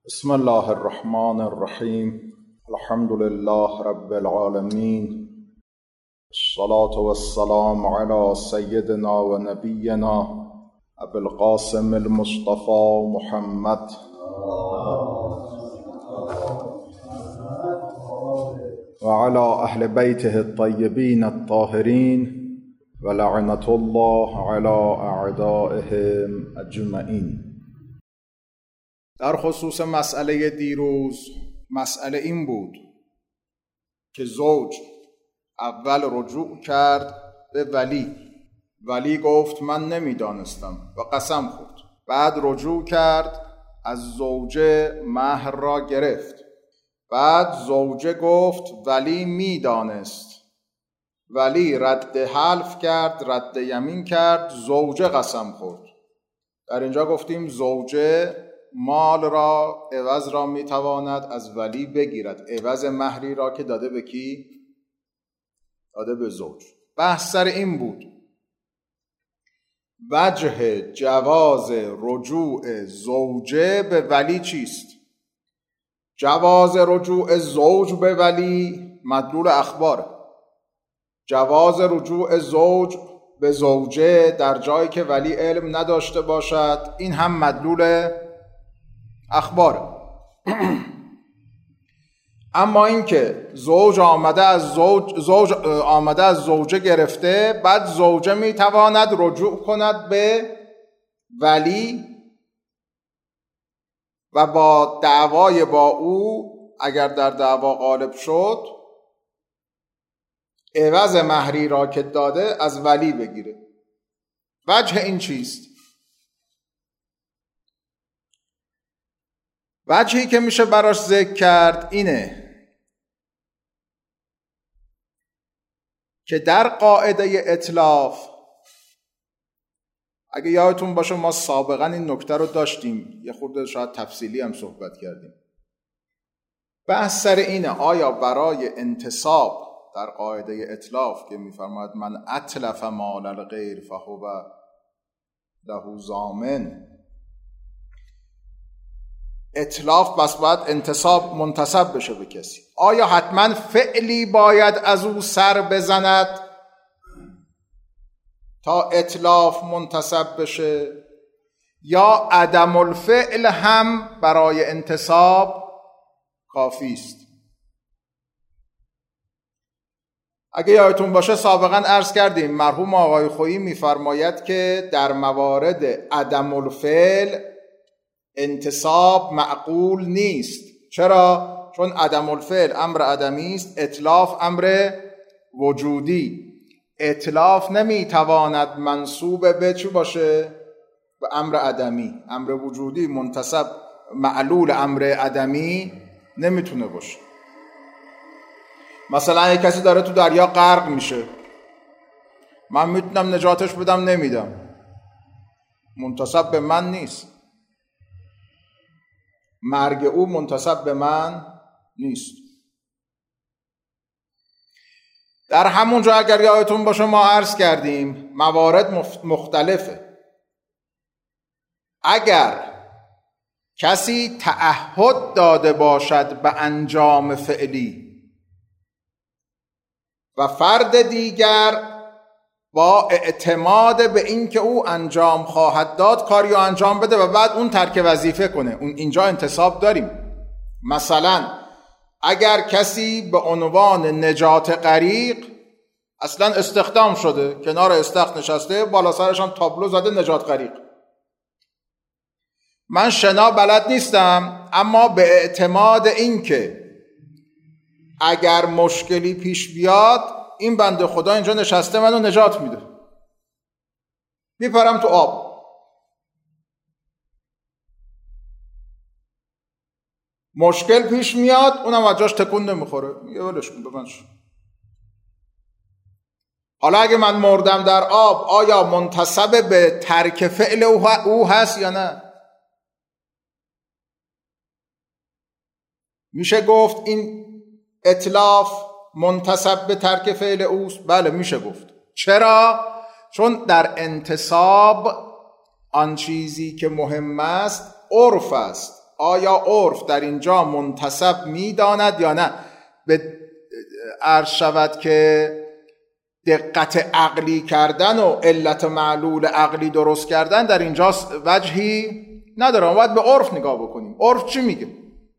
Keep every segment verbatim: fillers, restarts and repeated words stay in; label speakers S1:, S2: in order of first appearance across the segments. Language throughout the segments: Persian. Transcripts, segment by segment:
S1: بسم الله الرحمن الرحیم. الحمد لله رب العالمین، الصلاة والسلام علی سیدنا و نبینا ابی القاسم المصطفى محمد و علی اهل بیته الطیبین الطاهرین و لعنة الله علی اعدائهم اجمعین. در خصوص مسئله دیروز، مسئله این بود که زوج اول رجوع کرد به ولی. ولی گفت من نمیدانستم و قسم خورد. بعد رجوع کرد، از زوجه مهر را گرفت. بعد زوجه گفت ولی میدانست. ولی رد حلف کرد، رد یمین کرد، زوجه قسم خورد. در اینجا گفتیم زوجه مال را، عوض را میتواند از ولی بگیرد، عوض مهری را که داده به کی؟ داده به زوج. بحث سر این بود وجه جواز رجوع زوجه به ولی چیست؟ جواز رجوع زوج به ولی مدلول اخباره. جواز رجوع زوج به زوجه در جایی که ولی علم نداشته باشد، این هم مدلول اخباره. اما این که زوج آمده از زوج زوج آمده از زوجه گرفته، بعد زوجه میتواند رجوع کند به ولی و با دعوای با او، اگر در دعوا غالب شد، عوض مهری را که داده از ولی بگیره. وجه این چیست؟ وجهی که میشه براش ذکر کرد اینه که در قاعده اتلاف، اگه یادتون باشه ما سابقا این نکته رو داشتیم، یه خورده شاید تفصیلی هم صحبت کردیم. بحث سر اینه آیا برای انتصاب در قاعده اتلاف که میفرماید من اتلف مال الغیر فهو له ضامن، اتلاف بس باید انتصاب منتسب بشه به کسی، آیا حتما فعلی باید از او سر بزند تا اتلاف منتسب بشه، یا عدم الفعل هم برای انتصاب کافی است؟ اگه یادتون باشه سابقا عرض کردیم مرحوم آقای خویی میفرماید که در موارد عدم الفعل انتصاب معقول نیست. چرا؟ چون عدم الفعل امر عدمی است، اتلاف امر وجودی. اتلاف نمیتواند منصوب به چی باشه؟ به امر عدمی. امر وجودی منتصب معلول امر عدمی نمیتونه باشه. مثلا یک کسی داره تو دریا غرق میشه، من میتونم نجاتش بدم؟ نمیدم، منتصب به من نیست. مرگ او منتسب به من نیست. در همون جا اگر یادتون باشه ما عرض کردیم موارد مختلفه. اگر کسی تعهد داده باشد به انجام فعلی و فرد دیگر با اعتماد به این که او انجام خواهد داد کاری رو انجام بده و بعد اون ترک وظیفه کنه، اون اینجا انتصاب داریم. مثلا اگر کسی به عنوان نجات غریق اصلا استخدام شده، کنار استخر نشسته، بالا سرش هم تابلو زده نجات غریق، من شنا بلد نیستم، اما به اعتماد این که اگر مشکلی پیش بیاد این بنده خدا اینجا نشسته منو نجات میده، میپرم تو آب. مشکل پیش میاد اونم از جاش تکون نمیخوره، میگه ولش کن ببندش. حالا اگه من مردم در آب آیا منتسب به ترک فعل او هست یا نه؟ میشه گفت این اتلاف منتسب به ترک فعل اوست؟ بله میشه گفت. چرا؟ چون در انتصاب آن چیزی که مهم است عرف است. آیا عرف در اینجا منتسب می‌داند یا نه؟ به عرض شود که دقت عقلی کردن و علت معلول عقلی درست کردن در اینجا وجهی نداره. باید به عرف نگاه بکنیم. عرف چی میگه؟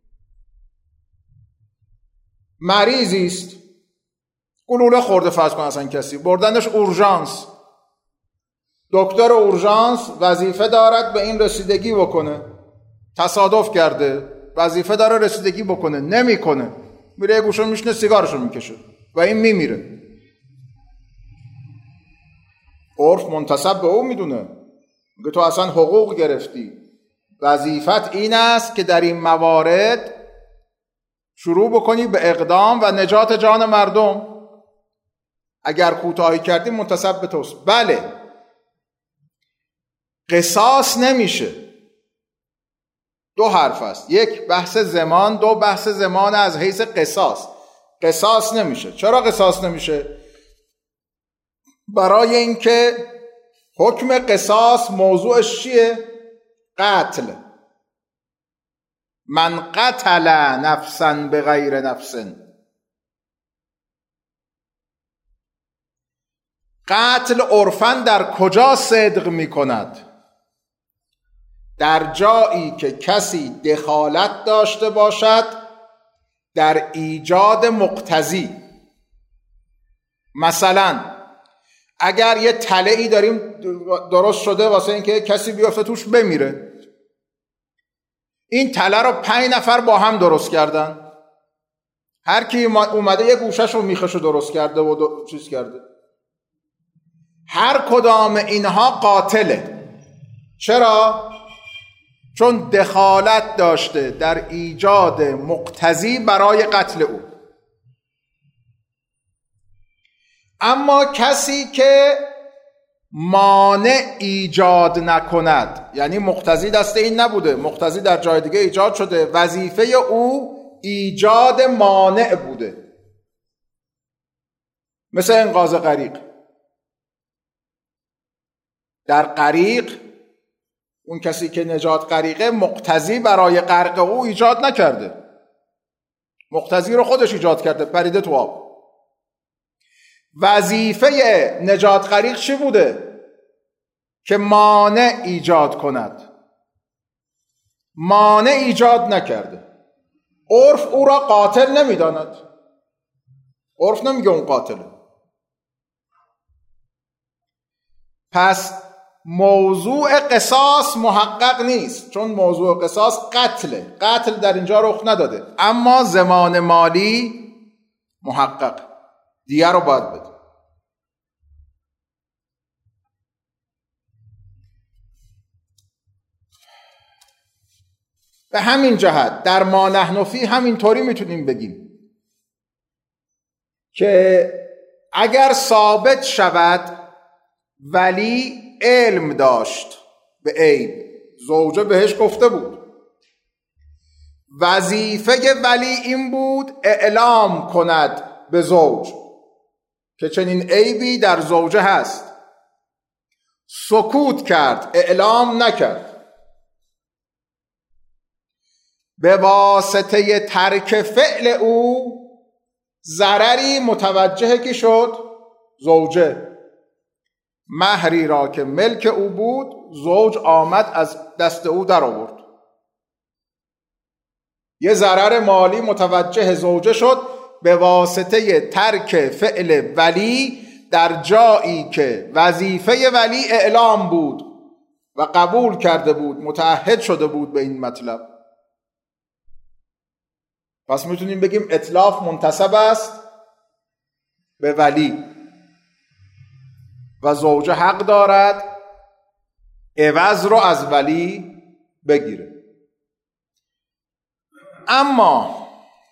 S1: مریضی است، گلوله خورده فرض کن، اصلا کسی بردندش اورژانس، دکتر اورژانس وظیفه دارد به این رسیدگی بکنه، تصادف کرده، وظیفه داره رسیدگی بکنه، نمیکنه، میره یه گوشه میشنه سیگارشو میکشه و این میمیره. عرف منتسب به او میدونه، میگه تو اصلا حقوق گرفتی، وظیفت این است که در این موارد شروع بکنی به اقدام و نجات جان مردم. اگر کوتاهی کردی منتسب به توست. بله، قصاص نمیشه. دو حرف است، یک بحث زمان، دو بحث زمان از حیث قصاص. قصاص نمیشه. چرا قصاص نمیشه؟ برای اینکه حکم قصاص موضوعش چیه؟ قتل. من قتل نفسا بغیر نفس. قتل عرفاً در کجا صدق می کند؟ در جایی که کسی دخالت داشته باشد در ایجاد مقتضی. مثلا اگر یه تله‌ای داریم درست شده واسه اینکه کسی بیافته توش بمیره، این تله رو پنج نفر با هم درست کردن، هر کی اومده یه گوشش رو میخش رو درست کرده و دو... چیز کرده، هر کدام اینها قاتله. چرا؟ چون دخالت داشته در ایجاد مقتضی برای قتل او. اما کسی که مانع ایجاد نکند، یعنی مقتضی دست این نبوده، مقتضی در جای دیگه ایجاد شده، وظیفه او ایجاد مانع بوده، مثل انقاذ غریق. در غریق اون کسی که نجات غریقه مقتضی برای غرق او ایجاد نکرده، مقتضی رو خودش ایجاد کرده، پریده تو آب. وظیفه نجات غریق چی بوده؟ که مانع ایجاد کند. مانع ایجاد نکرده. عرف او را قاتل نمیداند. عرف نمیگه اون قاتله. پس موضوع قصاص محقق نیست، چون موضوع قصاص قتله. قتل در اینجا رخ نداده، اما ضمان مالی محقق، دیه رو باید بده. به همین جهت در ما نحن فی همینطوری میتونیم بگیم که اگر ثابت شود ولی علم داشت به عیب، زوجه بهش گفته بود، وظیفه ولی این بود اعلام کند به زوج که چنین عیبی در زوجه هست، سکوت کرد، اعلام نکرد، به واسطه ترک فعل او ضرری متوجه کی شد؟ زوجه. مهری را که ملک او بود زوج آمد از دست او در آورد، یه ضرر مالی متوجه زوجه شد به واسطه ترک فعل ولی در جایی که وظیفه ولی اعلام بود و قبول کرده بود، متعهد شده بود به این مطلب. پس میتونیم بگیم اتلاف منتسب است به ولی و زوجه حق دارد عوض رو از ولی بگیره. اما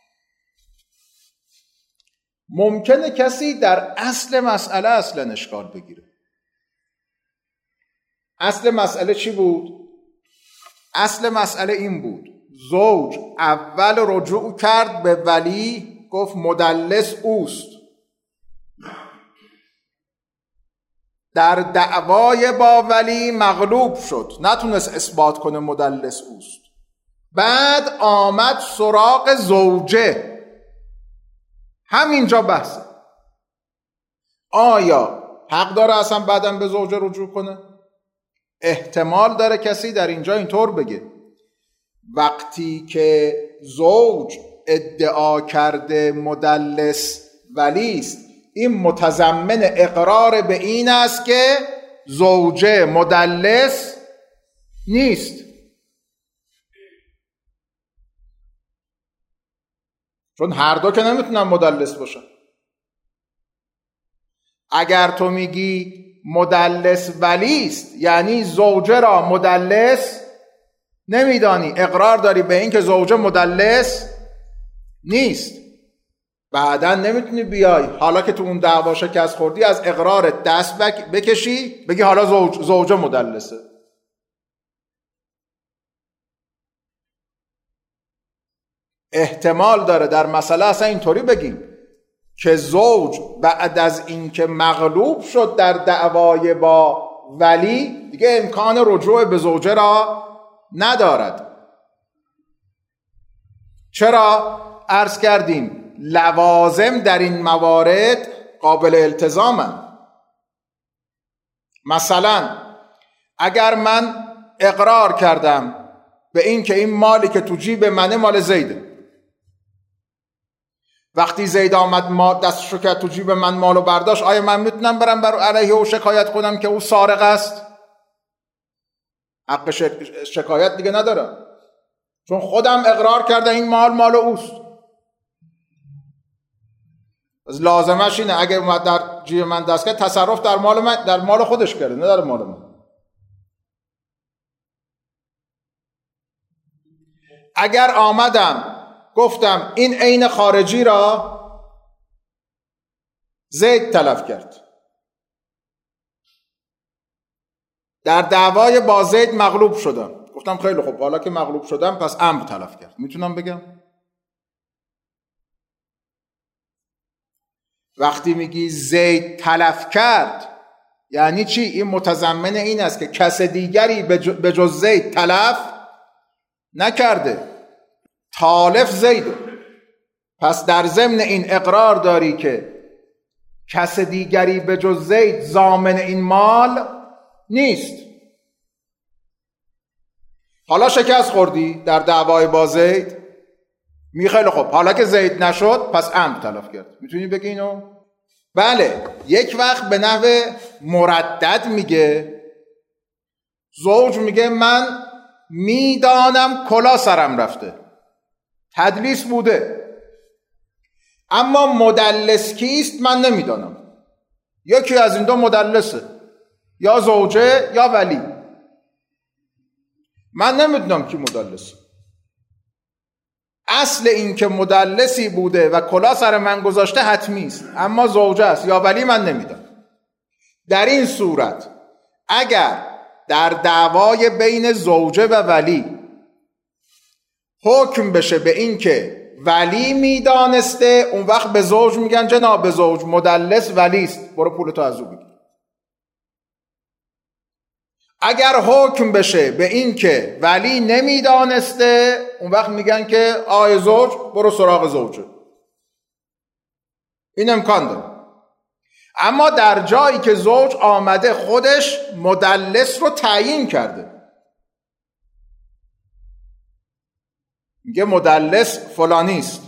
S1: ممکنه کسی در اصل مسئله اصلا اشکال بگیره. اصل مسئله چی بود؟ اصل مسئله این بود زوج اول رجوع کرد به ولی، گفت مدلس اوست، در دعوای با ولی مغلوب شد، نتونست اثبات کنه مدلس اوست، بعد آمد سراغ زوجه. همینجا بحثه. آیا حق داره اصلا بعداً به زوجه رجوع کنه؟ احتمال داره کسی در اینجا اینطور بگه وقتی که زوج ادعا کرده مدلس ولیست، این متضمن اقرار به این است که زوجه مدلس نیست. چون هر دو که نمیتونن مدلس باشن. اگر تو میگی مدلس ولیست یعنی زوجه را مدلس نمیدانی، اقرار داری به این که زوجه مدلس نیست. بعدا نمیتونی بیای حالا که تو اون دعوا شکست خوردی از اقرارت دست بکشی بگی حالا زوج زوجه مدلسه. احتمال داره در مسئله اصلا اینطوری بگیم که زوج بعد از اینکه مغلوب شد در دعوای با ولی دیگه امکان رجوع به زوجه را ندارد. چرا؟ عرض کردیم لوازم در این موارد قابل التزامند. مثلا اگر من اقرار کردم به این که این مالی که تو جیب منه مال زیده، وقتی زید آمد ما دستشو کرد تو جیب من مالو برداشت، آیا من میتونم برم بر علیه او شکایت کنم که او سارق است؟ حق شکایت دیگه ندارم، چون خودم اقرار کرده این مال مال اوست. از لازمش اینه اگر اومد در جیب من دست کرد تصرف در مال من در مال خودش کرده، نه در مال من. اگر آمدم گفتم این عین خارجی را زید تلف کرد، در دعوای با زید مغلوب شدم، گفتم خیلی خوب حالا که مغلوب شدم پس عمد تلف کرد، میتونم بگم؟ وقتی میگی زید تلف کرد یعنی چی؟ این متضمن این است که کس دیگری به جز زید تلف نکرده، تالف زیده. پس در ضمن این اقرار داری که کس دیگری به جز زید ضامن این مال نیست. حالا شکست خوردی در دعوای با زید، می خیلی خوب حالا که زید نشد پس عمد تلف کرد، میتونی بگی اینو؟ بله. یک وقت به نحو مردد میگه، زوج میگه من میدانم کلا سرم رفته، تدلیس بوده، اما مدلس کیست من نمیدانم. یکی از این دو مدلسه، یا زوجه یا ولی، من نمیدونم کی مدلسه. اصل این که مدلسی بوده و کلا سر من گذاشته حتمی است، اما زوجه است یا ولی من نمیدونم. در این صورت اگر در دعوای بین زوجه و ولی حکم بشه به این که ولی میدانسته، اون وقت به زوج میگن جناب زوج مدلس ولیست، برو پولتو از او بگیر. اگر حکم بشه به این که ولی نمیدانسته، اون وقت میگن که آی زوج برو سراغ زوجه. این امکان داره. اما در جایی که زوج آمده خودش مدلس رو تعیین کرده، میگه مدلس فلانیست،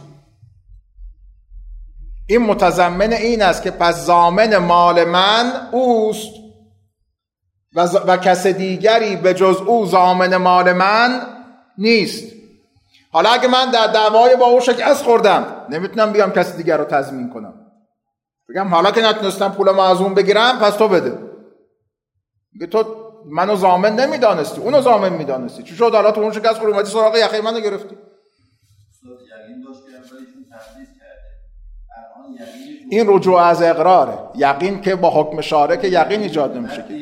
S1: این متضمن این است که پس ضامن مال من اوست و, و کس دیگری به جز او ضامن مال من نیست. حالا اگه من در دعوای با او شکست خوردم، نمیتونم بیام کسی دیگر رو تضمین کنم، بگم حالا که نتونستم پولمو از اون بگیرم پس تو بده. میگه تو منو ضامن نمیدانستی، اونو ضامن میدانستی، چی شد حالا تو اون شکست خوردی اومدی سراغ یخه منو گرفتی؟ این رجوع از اقراره. یقین که با حکم شارع که یقین ایجاد نمیشه که.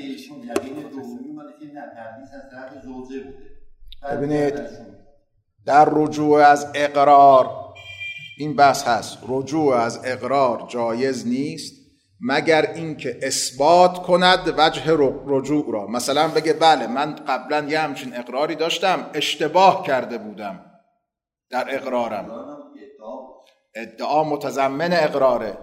S1: ببینید در رجوع از اقرار این بحث هست. رجوع از اقرار جایز نیست مگر اینکه اثبات کند وجه رجوع را. مثلا بگه بله من قبلا یه همچین اقراری داشتم، اشتباه کرده بودم در اقرارم. ادعا متضمن اقراره،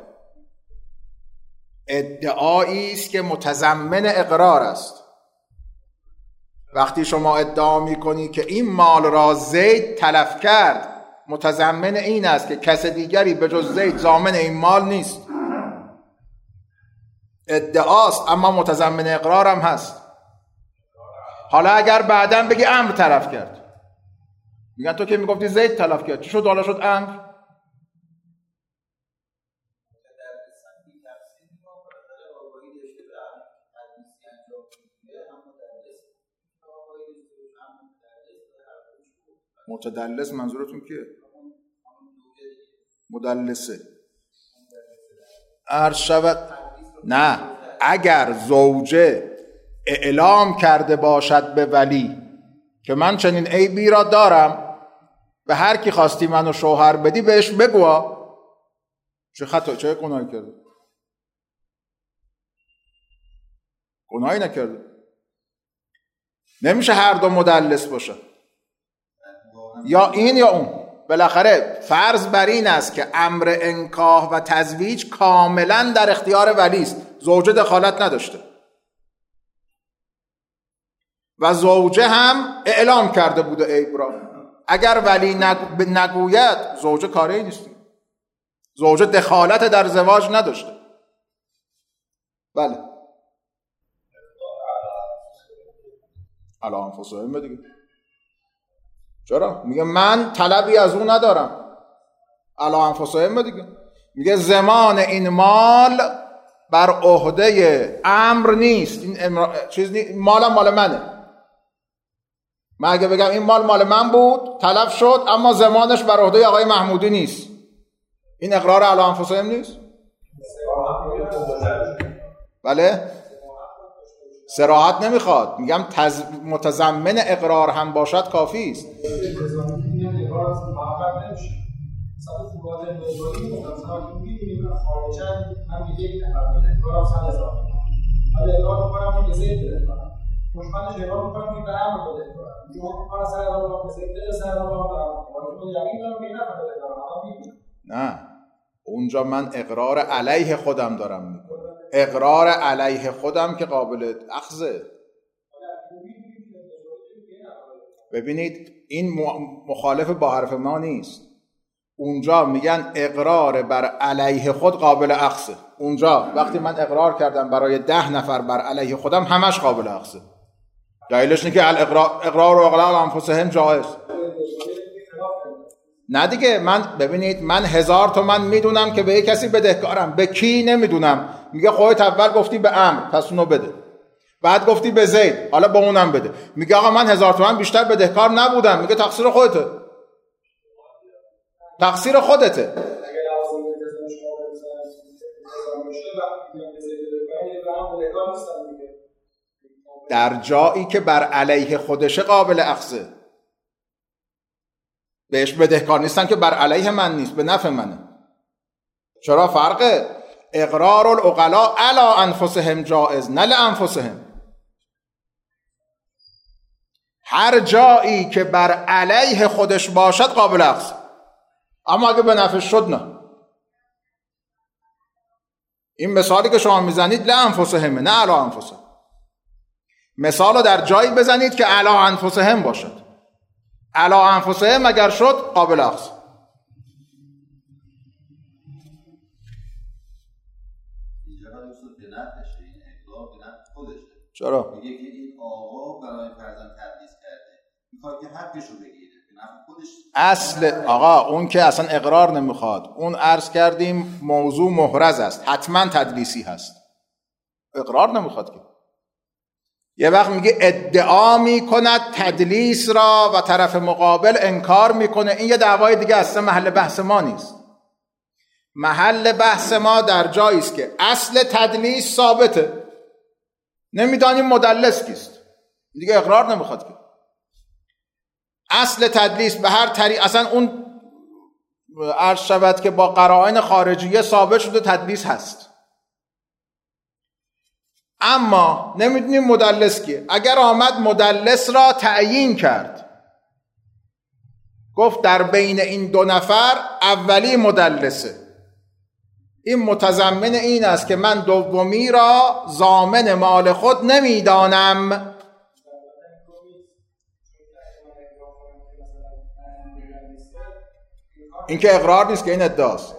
S1: ادعایی است که متضمن اقرار است. وقتی شما ادعا میکنی که این مال را زید تلف کرد، متضمن این است که کس دیگری به جز زید ضامن این مال نیست. ادعاست اما متضمن اقرار هم هست. حالا اگر بعداً بگی امر تلف کرد، میگن تو که میگفتی زید تلف کرد، چی شد حالا شد امر؟ متدلس منظورتون کیه؟ مدلسه. عرض شود نه، اگر زوجه اعلام کرده باشد به ولی که من چنین عیبی را دارم، به هر کی خواستی منو شوهر بدی بهش بگو، چه خطا، چه گناهی کرده؟ گناهی نکرده. نمیشه هر دو مدلس باشه، یا این یا اون. بالاخره فرض بر این است که امر انکاح و تزویج کاملا در اختیار ولی است، زوجه دخالت نداشته و زوجه هم اعلام کرده بوده عیب را. اگر ولی نگوید زوجه کاری نیست، زوجه دخالت در زواج نداشته. بله علی انفسهم دیگه. چرا؟ میگه من طلبی از اون ندارم. علی انفسهم دیگه. میگه زمان این مال بر عهده امر نیست، این امر... چیز نیست، مالم مال منه. من اگه بگم این مال مال من بود تلف شد اما زمانش بر عهده آقای محمودی نیست، این اقرار علی انفسهم نیست؟ بله صراحت نمیخواد. میگم تز... متضمن اقرار هم باشد کافی است. نه اونجا من اقرار علیه خودم دارم میکنم، اقرار علیه خودم که قابل اخذه. ببینید این مخالف با حرف ما نیست. اونجا میگن اقرار بر علیه خود قابل اخذه. اونجا وقتی من اقرار کردم برای ده نفر بر علیه خودم همش قابل اخذه. دلیلش اینه که الاقرار اقرار و اقرار انفسهم جایز. نه دیگه من ببینید من هزار تومن میدونم که به یک کسی بدهکارم، به کی نمیدونم. میگه خودت اول گفتی به امر پس اونو بده، بعد گفتی به زید حالا به اونم بده. میگه آقا من هزار تومن بیشتر بدهکار نبودم. میگه تقصیر خودته، تقصیر خودته. در جایی که بر علیه خودشه قابل اخذه، بهش بدهکار نیستن که بر علیه من نیست، به نفع منه. چرا فرقه؟ اقرار العقلاء علی انفسهم جائز نه لانفسهم. هر جایی که بر علیه خودش باشد قابل اخذ، اما اگه به نفع شد نه. این مثالی که شما میزنید لانفسهم نه علی انفسهم. مثال رو در جایی بزنید که علی انفسهم باشد. علی انفسهم اگر شد قابل اخذ. چرا؟
S2: میگه که این آقا برای فرزند تدریس کرده، میخواد که حقشو بگیره به نفع خودش.
S1: اصل آقا اون که اصلا اقرار نمیخواد، اون عرض کردیم موضوع محرز است، حتما تدلیسی هست، اقرار نمیخواد که. یه وقت میگه ادعا میکند تدلیس را و طرف مقابل انکار میکنه، این یه دعوای دیگه اصلا محل بحث ما نیست. محل بحث ما در جایی است که اصل تدلیس ثابته، نمیدانیم مدلس کیست، دیگه اقرار نمیخواد که. اصل تدلیس به هر طریق اصلا اون عرض شود که با قرائن خارجیه ثابت شده تدلیس هست. اما نمیدونیم مدلس کیه. اگر آمد مدلس را تعیین کرد، گفت در بین این دو نفر اولی مدلسه، این متضمن این است که من دومی را ضامن مال خود نمیدانم. این که اقرار نیست که این ادعاست.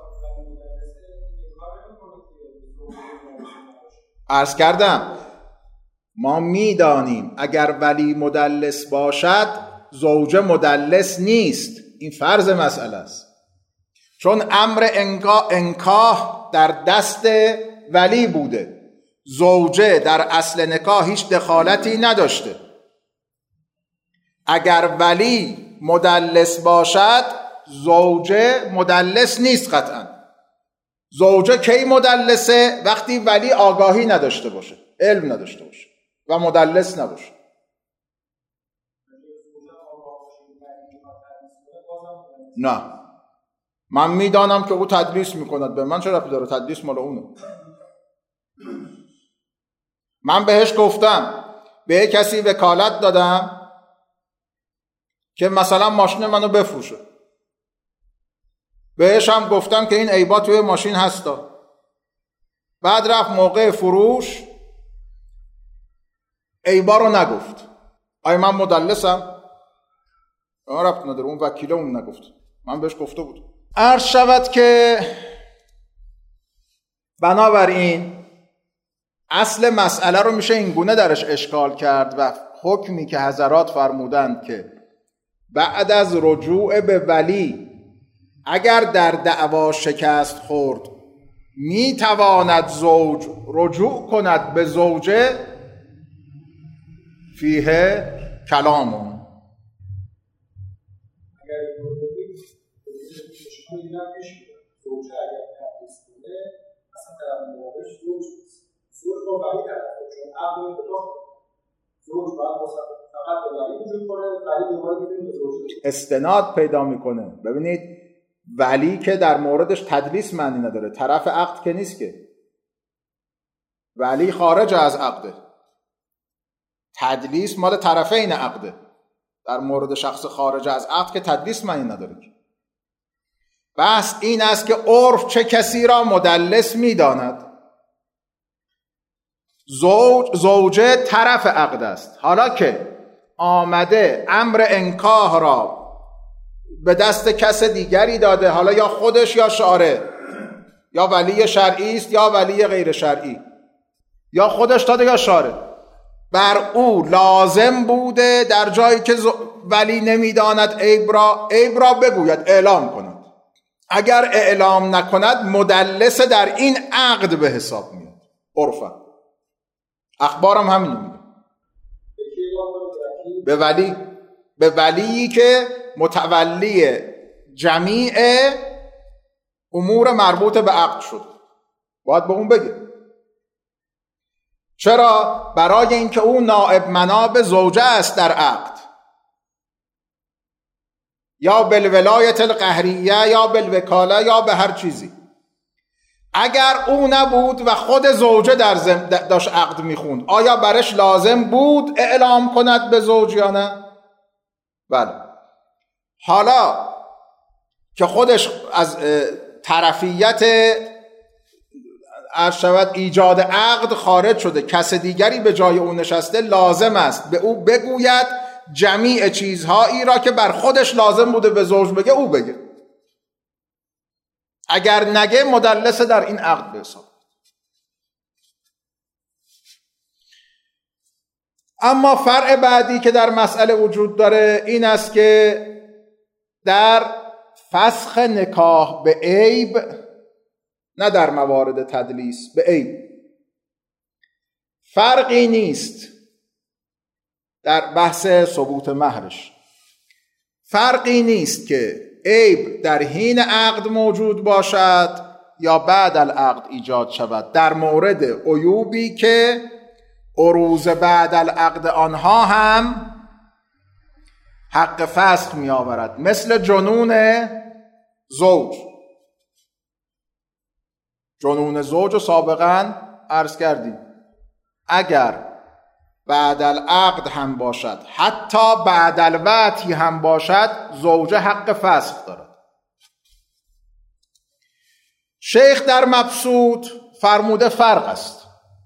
S1: عرض کردم ما میدانیم اگر ولی مدلس باشد زوجه مدلس نیست، این فرض مسئله است، چون امر انکاح در دست ولی بوده، زوجه در اصل نکاح هیچ دخالتی نداشته. اگر ولی مدلس باشد زوجه مدلس نیست قطعا. زوجه کی مدلسه؟ وقتی ولی آگاهی نداشته باشه، علم نداشته باشه و مدلس نباشه. نه، من میدانم که او تدلیس میکند، به من چه ربطی داره؟ تدلیس مال اونه. من بهش گفتم، به کسی وکالت دادم که مثلا ماشین منو بفروشه، بهش هم گفتم که این عیبا توی ماشین هستا. بعد رفت موقع فروش عیبا رو نگفت. آیا من مدلسم؟ من رفت نداره، اون وکیله اون نگفت، من بهش گفته بود. عرض شود که بنابراین اصل مسئله رو میشه این گونه درش اشکال کرد و حکمی که حضرات فرمودند که بعد از رجوع به ولی اگر در دعوا شکست خورد میتواند زوج رجوع کند به زوجه، فیه کلامون. استناد پیدا میکنه. ببینید ولی که در موردش تدلیس معنی نداره، طرف عقد که نیست، که ولی خارج از عقده، تدلیس مال طرفین عقده. در مورد شخص خارج از عقد که تدلیس معنی نداره. بس این است که عرف چه کسی را مدلس میداند. زوج زوجه طرف عقد است، حالا که آمده امر انکاح را به دست کس دیگری داده، حالا یا خودش یا شارع، یا ولی شرعی است یا ولی غیر شرعی، یا خودش داده یا شارع، بر او لازم بوده در جایی که ولی نمیداند عیب را عیب را بگوید، اعلام کند. اگر اعلام نکند مدلس در این عقد به حساب میاد. عرفا اخبارم همینو میگه. به ولی به ولی که متولی جمیع امور مربوط به عقد شد باید به اون بگه. چرا؟ برای اینکه او نائب مناب زوجه است در عقد، یا بالولایت القهریه یا بالوکاله یا به هر چیزی. اگر او نبود و خود زوجه در زم داشت عقد میخوند، آیا برش لازم بود اعلام کند به زوج یا نه؟ بله. حالا که خودش از طرفیت عرض شود ایجاد عقد خارج شده، کس دیگری به جای او نشسته، لازم است به او بگوید جمیع چیزهایی را که بر خودش لازم بوده به زوج بگه او بگه. اگر نگه مدلس در این عقد به حساب. اما فرع بعدی که در مسئله وجود داره این است که در فسخ نکاح به عیب، نه در موارد تدلیس، به عیب فرقی نیست. در بحث ثبوت مهرش فرقی نیست که عیب در حین عقد موجود باشد یا بعد العقد ایجاد شود، در مورد عیوبی که عروض بعد العقد آنها هم حق فسخ می آورد، مثل جنون زوج. جنون زوج رو سابقا عرض کردیم اگر بعد العقد هم باشد، حتی بعد الوطی هم باشد، زوجه حق فسخ دارد. شیخ در مبسوط فرموده فرق است،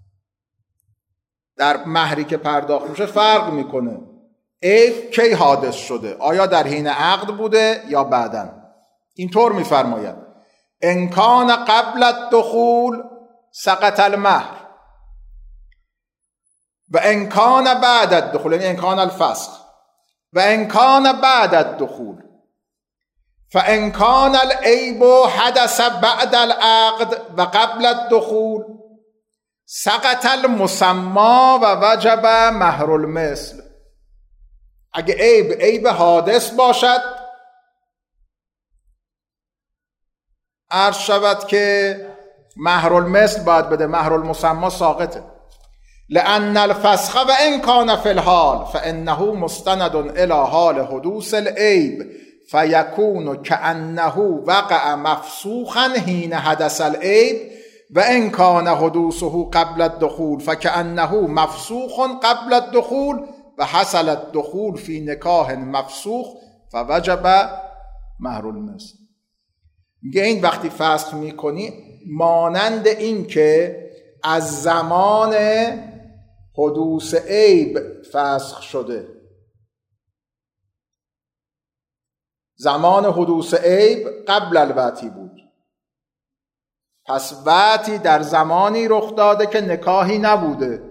S1: در مهری که پرداخت میشه فرق میکنه عیب کی حادث شده، آیا در حین عقد بوده یا بعداً. اینطور میفرماید ان کان قبل الدخول سقط المهر و ان کان بعد الدخول، یعنی ان کان الفسخ، و ان کان بعد الدخول فان کان العیب حدث بعد العقد و قبل الدخول سقط المسمى و وجب مهر المثل. اگه عیب عیب حادث باشد، عرض شود که مهر المثل باید بده، مهر المسمى ساقطه. لأن الفسخ و ان کان فی الحال فانه مستند الى حال حدوث العیب فیکون کأنه وقع مفسوخا حین حدث العیب و ان کان حدوثه قبل الدخول فکأنه مفسوخ قبل الدخول و حصل الدخول فی نکاح مفسوخ فوجب مهر المثل. میگه این وقتی فسخ میکنی مانند این که از زمان حدوث عیب فسخ شده، زمان حدوث عیب قبل الوطی بود، پس وطی در زمانی رخ داده که نکاحی نبوده،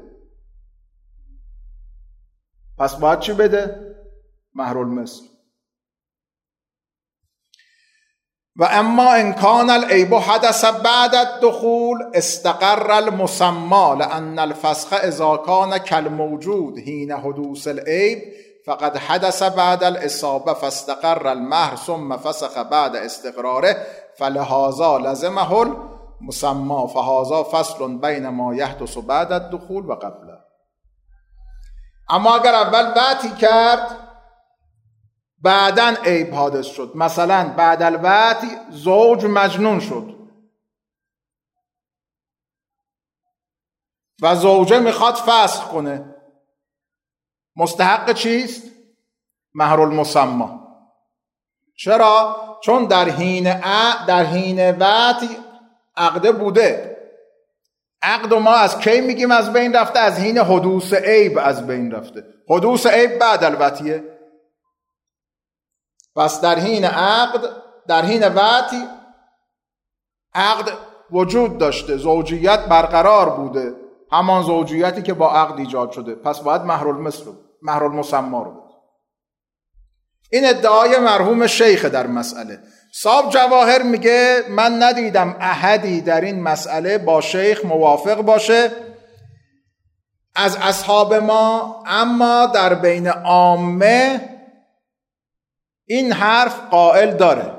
S1: پس باید چی بده؟ مهر المثل. و اما ان کان العیب حدث بعد الدخول استقر المسمى لأن الفسخ اذا کان کالموجود حین حدوث العیب فقد حدث بعد الاصابه فاستقر المهر ثم فسخ بعد استقراره فلهذا لزمه المسمى فهذا فصل بین ما یحدث بعد الدخول و قبله. اما اگر اول وطی کرد بعدن عیب حادث شد، مثلا بعد الوطی زوج مجنون شد و زوجه میخواد فسخ کنه، مستحق چیست؟ مهر المسمى. چرا؟ چون در حین ع... در حین وطی عقد بوده. عقد ما از کی میگیم از بین رفته؟ از حین حدوث عیب از بین رفته. حدوث عیب بعد الوطیه، پس در حین عقد، در حین وطی عقد وجود داشته، زوجیت برقرار بوده، همان زوجیتی که با عقد ایجاد شده، پس باید مهر المثل رو، مهر المسمى رو بده. این ادعای مرحوم شیخ در مسئله. صاحب جواهر میگه من ندیدم احدی در این مسئله با شیخ موافق باشه از اصحاب ما، اما در بین عامه این حرف قائل داره.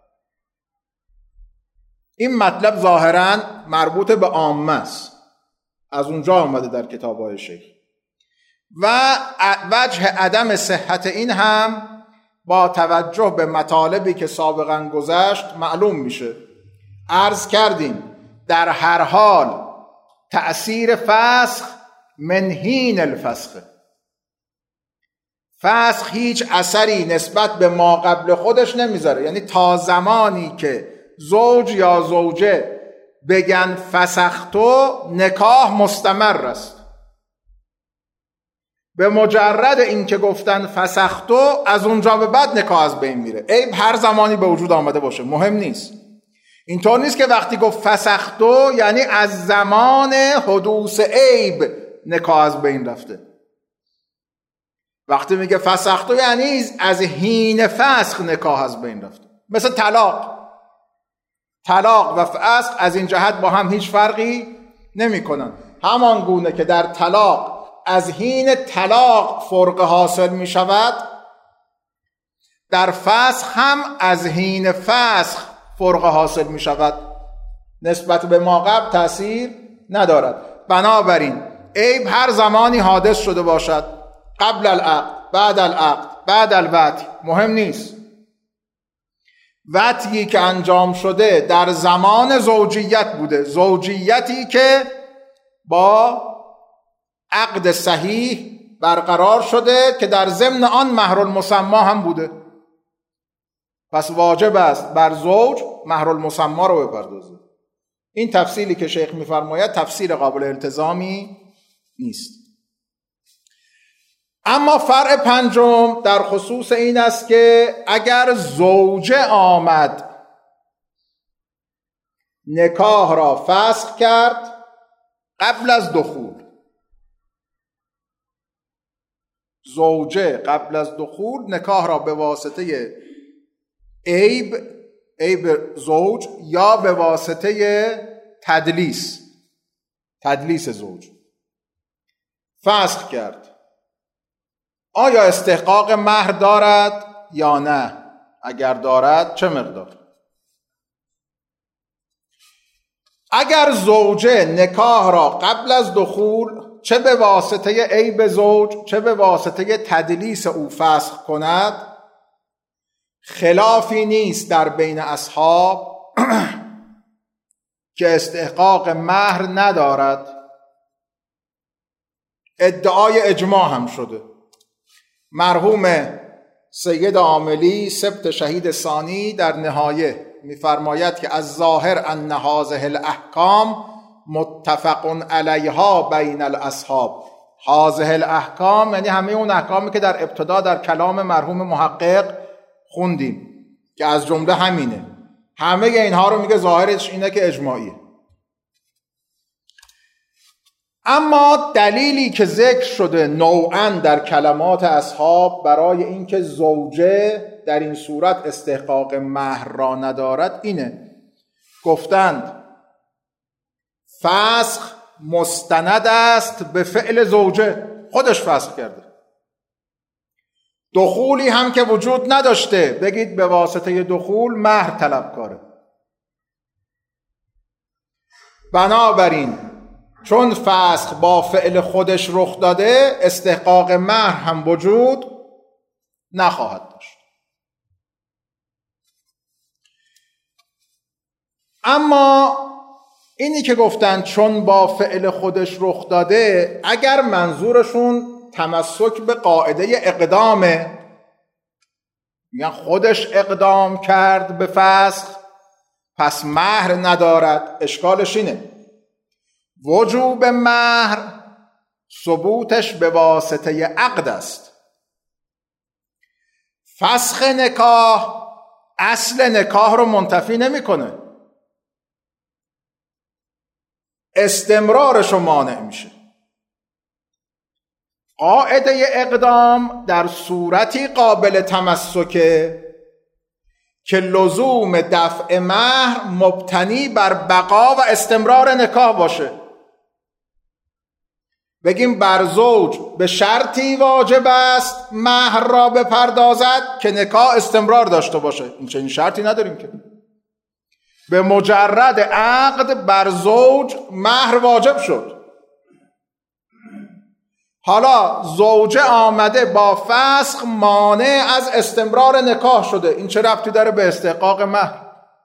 S1: این مطلب ظاهراً مربوط به عامه است، از اونجا آمده در کتاب‌های شیخ. و وجه عدم صحت این هم با توجه به مطالبی که سابقاً گذشت معلوم میشه. عرض کردیم در هر حال تأثیر فسخ من حین الفسخ، فسخ هیچ اثری نسبت به ما قبل خودش نمیذاره، یعنی تا زمانی که زوج یا زوجه بگن فسختو نکاح مستمر است. به مجرد این که گفتن فسختو از اونجا به بعد نکاح از بین میره. عیب هر زمانی به وجود آمده باشه مهم نیست. اینطور نیست که وقتی گفت فسختو یعنی از زمان حدوث عیب نکاح از بین رفته. وقتی میگه فسختو یعنی از حین فسخ نکاح از بین رفته. مثل طلاق، طلاق و فسخ از این جهت با هم هیچ فرقی نمی کنن. همان گونه که در طلاق از حین طلاق فرق حاصل می شود، در فسخ هم از حین فسخ فرق حاصل می شود، نسبت به ما قبل تأثیر ندارد. بنابراین عیب هر زمانی حادث شده باشد، قبل العقد، بعد العقد، بعد الوطی، مهم نیست. وطیی که انجام شده در زمان زوجیت بوده، زوجیتی که با عقد صحیح برقرار شده که در ضمن آن مهر المسمی هم بوده. پس واجب است بر زوج مهر المسمی رو بپردازه. این تفصیلی که شیخ می‌فرماید تفسیر قابل التزامی نیست. اما فرع پنجم در خصوص این است که اگر زوجه آمد نکاح را فسخ کرد قبل از دخول، زوجه قبل از دخول نکاح را به واسطه عیب عیب زوج یا به واسطه تدلیس تدلیس زوج فسخ کرد، آیا استحقاق مهر دارد یا نه؟ اگر دارد چه مقدار؟ اگر زوجه نکاح را قبل از دخول چه به واسطه عیب زوج چه به واسطه تدلیس او فسخ کند، خلافی نیست در بین اصحاب که استحقاق مهر ندارد. ادعای اجماع هم شده. مرحوم سید عاملی سبط شهید ثانی در نهایه می‌فرماید که از ظاهر ان هذه الاحکام متفق علیها بین الاصحاب. هذه الاحکام یعنی همه اون احکامی که در ابتدا در کلام مرحوم محقق خوندیم که از جمله همینه. همه اینها رو میگه ظاهرش اینه که اجماعیه. اما دلیلی که ذکر شده نوعاً در کلمات اصحاب برای اینکه زوجه در این صورت استحقاق مهر را ندارد اینه، گفتند فسخ مستند است به فعل زوجه، خودش فسخ کرده. دخولی هم که وجود نداشته بگید به واسطه دخول مهر طلب کاره. بنابراین چون فسخ با فعل خودش رخ داده استحقاق مهر هم وجود نخواهد داشت. اما اینی که گفتن چون با فعل خودش رخ داده، اگر منظورشون تمسک به قاعده اقدامه، میگن خودش اقدام کرد به فسخ پس مهر ندارد، اشکالش اینه وجوب مهر ثبوتش به واسطه عقد است. فسخ نکاح اصل نکاح رو منتفی نمیکنه، استمرارش رو مانع میشه. قاعده اقدام در صورتی قابل تمسکه که لزوم دفع مهر مبتنی بر بقا و استمرار نکاح باشه. بگیم بر زوج به شرطی واجب است مهر را بپردازد که نکاح استمرار داشته باشه. این چنین شرطی نداریم که. به مجرد عقد بر زوج مهر واجب شد. حالا زوجه آمده با فسخ مانع از استمرار نکاح شده، این چه ربطی داره به استحقاق مهر؟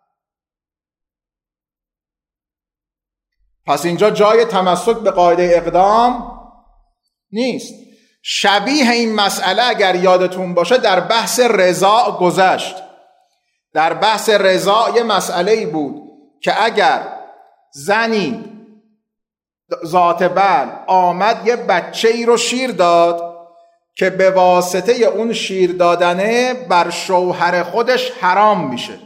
S1: پس اینجا جای تمسک به قاعده اقدام نیست. شبیه این مسئله اگر یادتون باشه در بحث رضا گذشت. در بحث رضا یه مسئله‌ای بود که اگر زنی ذات بعل آمد یه بچه‌ای رو شیر داد که به واسطه اون شیر دادنه بر شوهر خودش حرام میشه،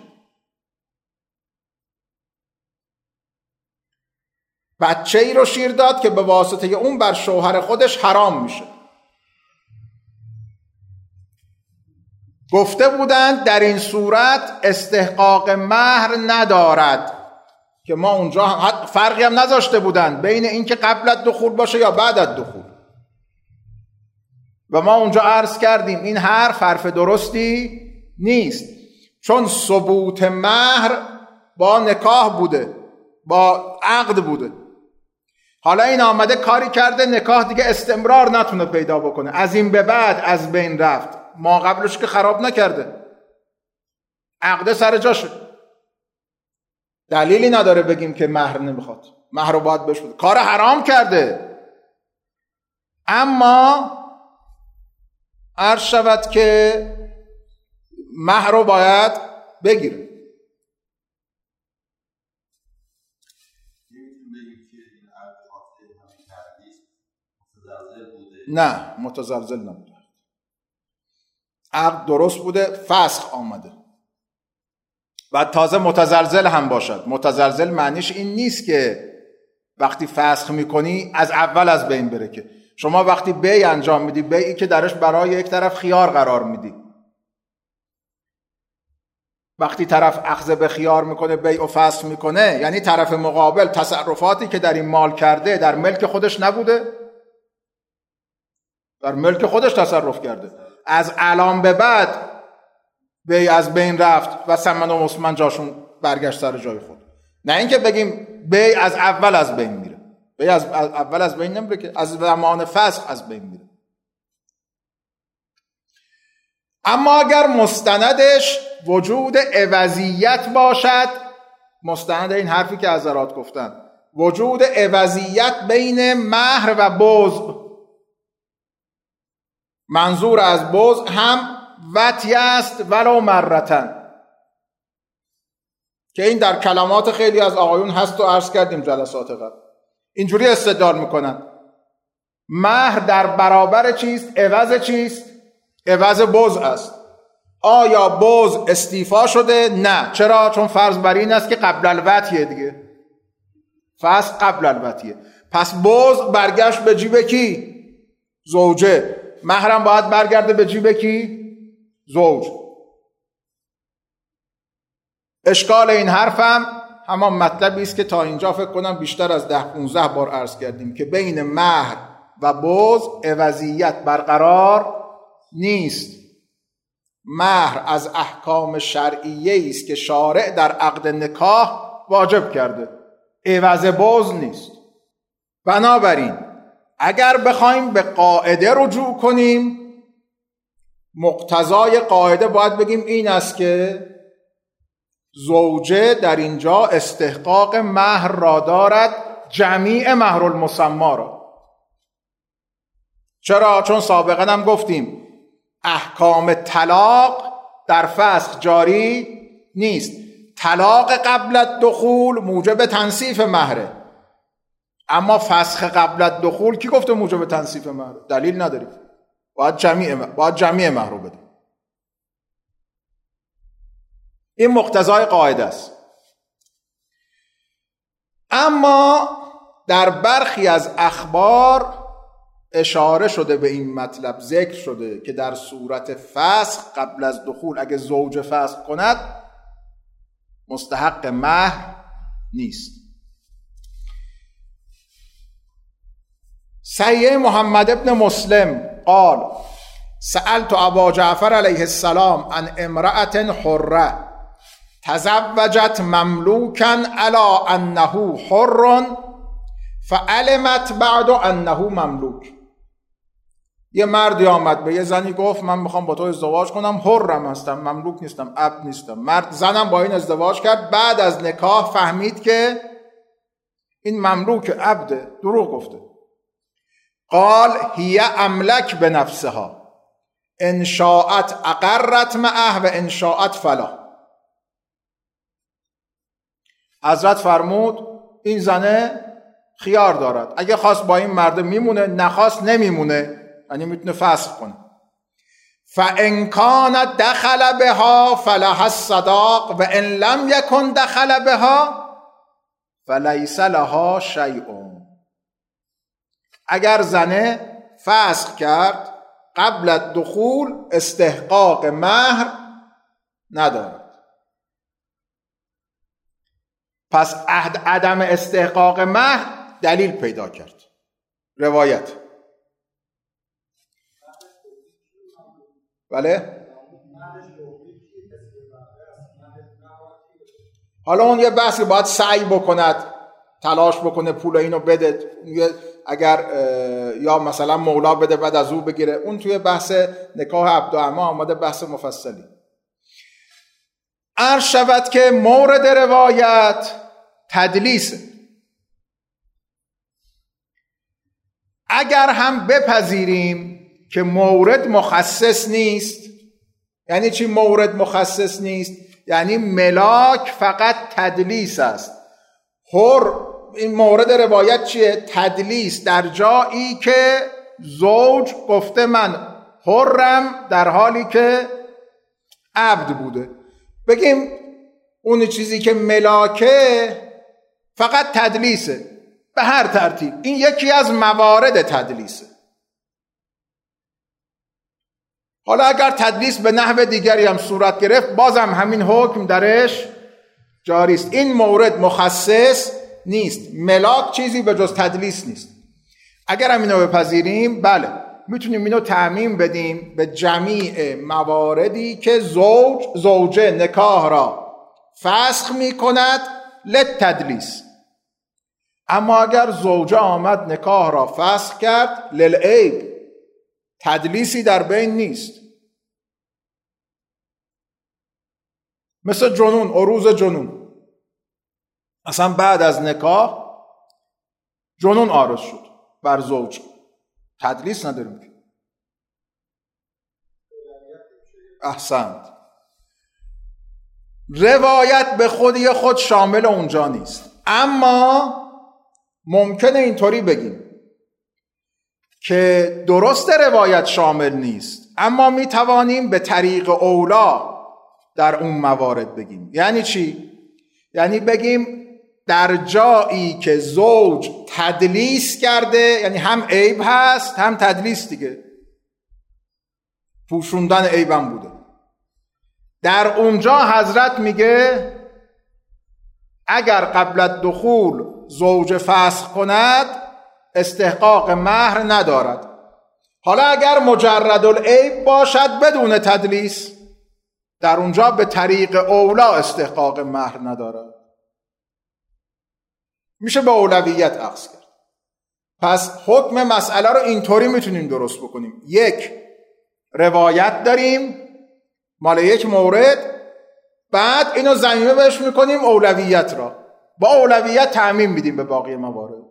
S1: بچه‌ای رو شیر داد که به واسطه اون بر شوهر خودش حرام میشه. گفته بودند در این صورت استحقاق مهر ندارد، که ما اونجا فرقی هم نذاشته بودند بین این که قبل از دخول باشه یا بعد از دخول، و ما اونجا عرض کردیم این حرف حرف درستی نیست، چون ثبوت مهر با نکاح بوده، با عقد بوده. حالا این آمده کاری کرده نکاح دیگه استمرار نتونه پیدا بکنه، از این به بعد از بین رفت، ما قبلش که خراب نکرده، عقد سر جاشه، دلیلی نداره بگیم که مهر نمیخواد، مهر رو باید بهش بده، کار حرام کرده. اما عرض شود که مهر رو باید بگیره. نه، متزلزل نبوده. عقد درست بوده، فسخ آمده. و تازه متزلزل هم باشد. متزلزل معنیش این نیست که وقتی فسخ میکنی از اول از بین بره. که شما وقتی بیع انجام میدی، بیعی که درش برای یک طرف خیار قرار میدی، وقتی طرف اخذ به خیار میکنه، بیع و فسخ میکنه، یعنی طرف مقابل تصرفاتی که در این مال کرده در ملک خودش نبوده، در ملک خودش تصرف کرده. از الان به بعد بیع از بین رفت و ثمن و مسمن جاشون برگشت سر جای خود. نه اینکه بگیم بیع از اول از بین میره. بیع از اول از بین نمیره، که از زمان فسخ از بین میره. اما اگر مستندش وجود عوضیت باشد، مستند این حرفی که حضرات گفتن، وجود عوضیت بین مهر و بذع، منظور از بذع هم وطی است ولو مرتن، که این در کلمات خیلی از آقایون هست و عرض کردیم جلسات قبل. اینجوری استدلال میکنن مهر در برابر چیست؟ عوض چیست؟ عوض بذع است. آیا بذع استیفا شده؟ نه. چرا؟ چون فرض بر این است که قبل الوطیه دیگه، فسخ قبل الوطیه. پس بذع برگشت به جیب کی؟ زوجه. مهرم باید برگرده به جیب کی؟ زوج. اشکال این حرفم همان مطلبی است که تا اینجا فکر کنم بیشتر از ده پونزده بار عرض کردیم، که بین مهر و بذع عوضیت برقرار نیست. مهر از احکام شرعیه است که شارع در عقد نکاح واجب کرده، عوض بذع نیست. بنابراین اگر بخوایم به قاعده رجوع کنیم، مقتضای قاعده باید بگیم این است که زوجه در اینجا استحقاق مهر را دارد، جمیع مهر المسما را. چرا؟ چون سابقا هم گفتیم احکام طلاق در فسخ جاری نیست. طلاق قبل الدخول موجب تنصیف مهره، اما فسخ قبل الدخول کی گفته موجب تنصیف مهر؟ دلیل نداریم. باید جمیع باید جمیع مهر رو بده. این مقتضای قاعده است. اما در برخی از اخبار اشاره شده به این مطلب، ذکر شده که در صورت فسخ قبل از دخول اگه زوج فسخ کند مستحق مهر نیست. صحیح محمد ابن مسلم قال سألت ابا جعفر علیه السلام عن امرأة حره تزوجت مملوکا علی انه حر فعلمت بعد انه مملوک. یه مردی آمد به یه زنی گفت من میخوام با تو ازدواج کنم، حرم هستم، مملوک نیستم، عبد نیستم. مرد زنم با این ازدواج کرد، بعد از نکاح فهمید که این مملوک عبده، دروغ گفته. قال هی املک به نفسها ان شاءت اقرت معه و ان شاءت فلا. حضرت فرمود این زنه خیار دارد، اگه خواست با این مرد میمونه، نخواست نمیمونه، یعنی میتونه فسخ کنه. فان کان دخل بها فلها الصداق و ان لم یکن دخل بها فلیس لها شیء. اگر زنه فسخ کرد قبل الدخول استحقاق مهر ندارد. پس عدم استحقاق مهر دلیل پیدا کرد. روایت بله. حالا اون یه بحثی باید سعی بکند، تلاش بکنه پول اینو بده، اگر یا مثلا مولا بده بعد از او بگیره، اون توی بحث نکاح عبد و اما آمده بحث مفصلی. عرض شود که مورد روایت تدلیسه. اگر هم بپذیریم که مورد مخصص نیست، یعنی چی مورد مخصص نیست؟ یعنی ملاک فقط تدلیس است. حر، این مورد روایت چیه؟ تدلیس در جایی که زوج گفته من حرم در حالی که عبد بوده. بگیم اون چیزی که ملاکه فقط تدلیسه به هر ترتیب، این یکی از موارد تدلیسه. حالا اگر تدلیس به نحو دیگری هم صورت گرفت، بازم همین حکم درش جاری است. این مورد مخصص نیست، ملاک چیزی به جز تدلیس نیست. اگر هم اینو بپذیریم، بله میتونیم اینو تعمیم بدیم به جمیع مواردی که زوج زوجه نکاح را فسخ میکند للتدلیس. اما اگر زوجه آمد نکاح را فسخ کرد للعیب، تدلیسی در بین نیست. مثل جنون، عروض جنون، اصلا بعد از نکاح جنون عارض شد بر زوج، تدلیس نداریم. احسنت. روایت به خودی خود شامل اونجا نیست، اما ممکنه اینطوری بگیم که درست روایت شامل نیست، اما می توانیم به طریق اولا در اون موارد بگیم. یعنی چی؟ یعنی بگیم در جایی که زوج تدلیس کرده، یعنی هم عیب هست هم تدلیس دیگه، پوشوندن عیبم بوده، در اونجا حضرت میگه اگر قبل الدخول زوج فسخ کند استحقاق مهر ندارد. حالا اگر مجرد العیب باشد بدون تدلیس، در اونجا به طریق اولا استحقاق مهر ندارد. میشه به اولویت اخذ کرد. پس حکم مسئله رو اینطوری میتونیم درست بکنیم: یک، روایت داریم مال یک مورد، بعد اینو ضمیمه بهش میکنیم اولویت را، با اولویت تعمیم میدیم به باقی موارد.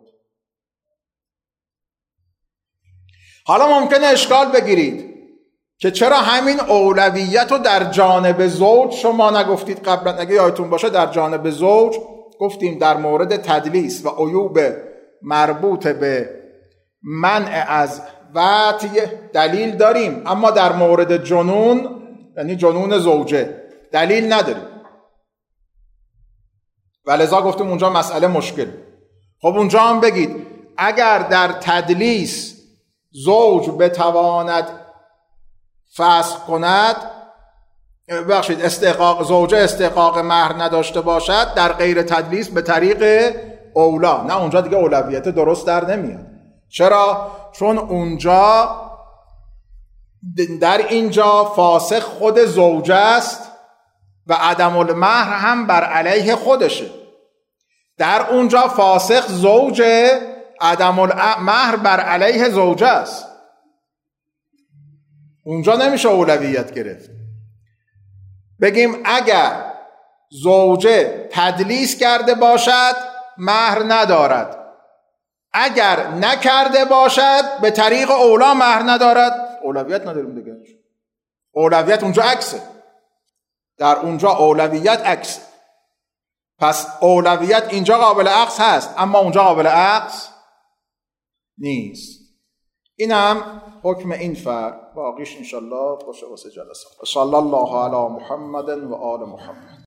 S1: حالا ممکنه اشکال بگیرید که چرا همین اولویت رو در جانب زوج شما نگفتید قبلا؟ اگه یادتون باشه در جانب زوج گفتیم در مورد تدلیس و عیوب مربوط به منع از وطی دلیل داریم، اما در مورد جنون، یعنی جنون زوجه، دلیل نداریم، ولذا گفتیم اونجا مسئله مشکل. خب اونجا هم بگید اگر در تدلیس زوج بتواند فسخ کند، بخشید استحقاق زوجه استحقاق مهر نداشته باشد، در غیر تدلیس به طریق اولا، نه اونجا دیگه اولویت درست در نمیاد. چرا؟ چون اونجا در اینجا فاسخ خود زوجه است و عدم المهر هم بر علیه خودشه. در اونجا فاسخ زوجه، عدم المهر بر علیه زوجه است. اونجا نمیشه اولویت گرفت. بگیم اگر زوجه تدلیس کرده باشد مهر ندارد، اگر نکرده باشد به طریق اولا مهر ندارد. اولویت نداریم دیگه، اولویت اونجا عکسه، در اونجا اولویت عکسه. پس اولویت اینجا قابل عکس هست اما اونجا قابل عکس نیست. این هم حکم این فرد، باقیش انشالله باشه واسه جلسه. صلی الله علی محمد و آل محمد.